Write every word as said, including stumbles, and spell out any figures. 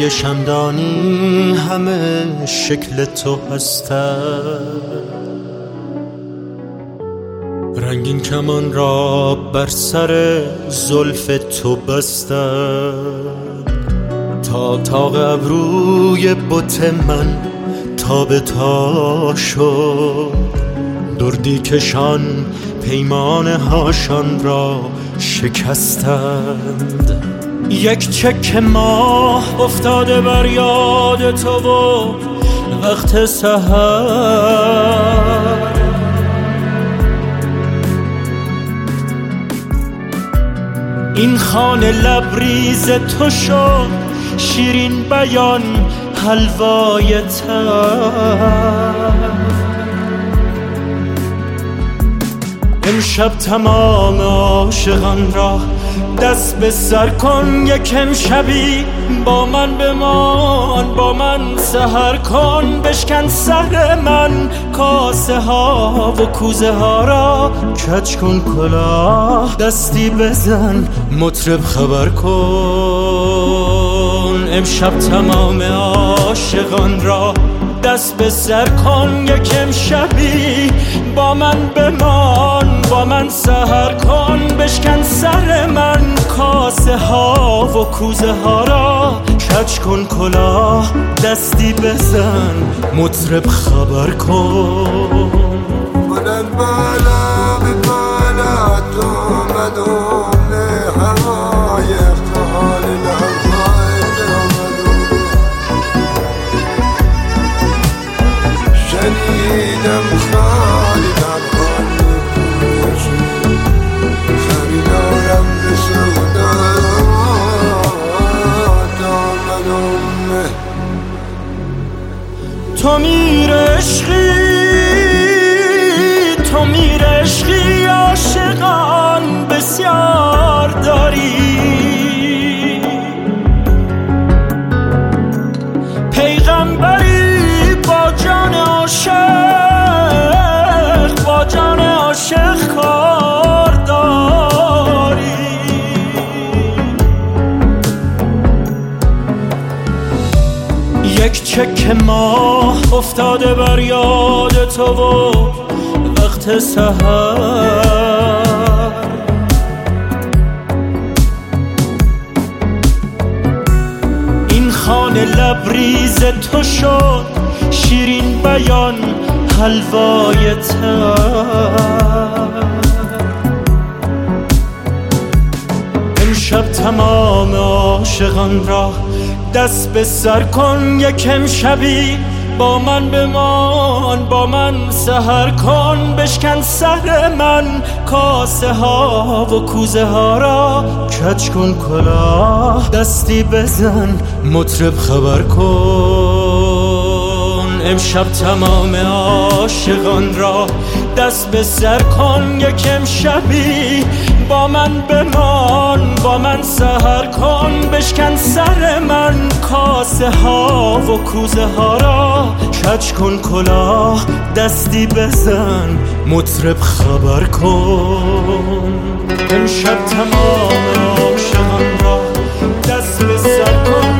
روی شمدانی همه شکل تو هستند، رنگین کمان را بر سر زلف تو بستند، تا تاق ابروی بت من تا به تا شد، دردی کشان پیمانه هاشان را شکستند. یک چک ماه افتاده بر یاد تو و وقت سحر، این خانه لبریز تو شد شیرین بیان حلوای تر. امشب تمام عاشقان را دست به سر کن، یک امشبی با من بمان، با من سحر کن. بشکن سر من کاسه ها و کوزه ها را، کج کن کلاه دستی بزن مطرب خبر کن. امشب تمام عاشقان را دست به سر کن، یک امشبی با من بمان، با من سحر کن. بشکن سر من کاسه ها و کوزه ها را، کج کن کلاه دستی بزن مطرب خبر کن. بلند بالا به بالا تو مدوم هوای اختحال لحظای درمدوم، شنیدم خالی لبخان میکنشی، خریدارم به سودا دامدومه. تو میر عشقی، تو میر عشقی، عاشقان بسیار داری، پیغمبری با جان عاشق، با جان عاشق کار داری. یک چک ماه افتاده بر یاد تو و وقت سحر، این خانه لبریز تو شد شیرین بیان حلوای تر. امشب تمام عاشقان را دست به سر کن، یک امشبی با من بمان، با من سحر کن. بشکن سر من کاسه ها و کوزه ها را، کج کن کلاه دستی بزن مطرب خبر کن. امشب تمام عاشقان را دست به سر کن، یک امشبی با من بمان، با من سحر کن. بشکن سر من کاسه ها و کوزه ها را، کج کن کلاه دستی بزن مطرب خبر کن. امشب تمام عاشقان را دست به سر کن،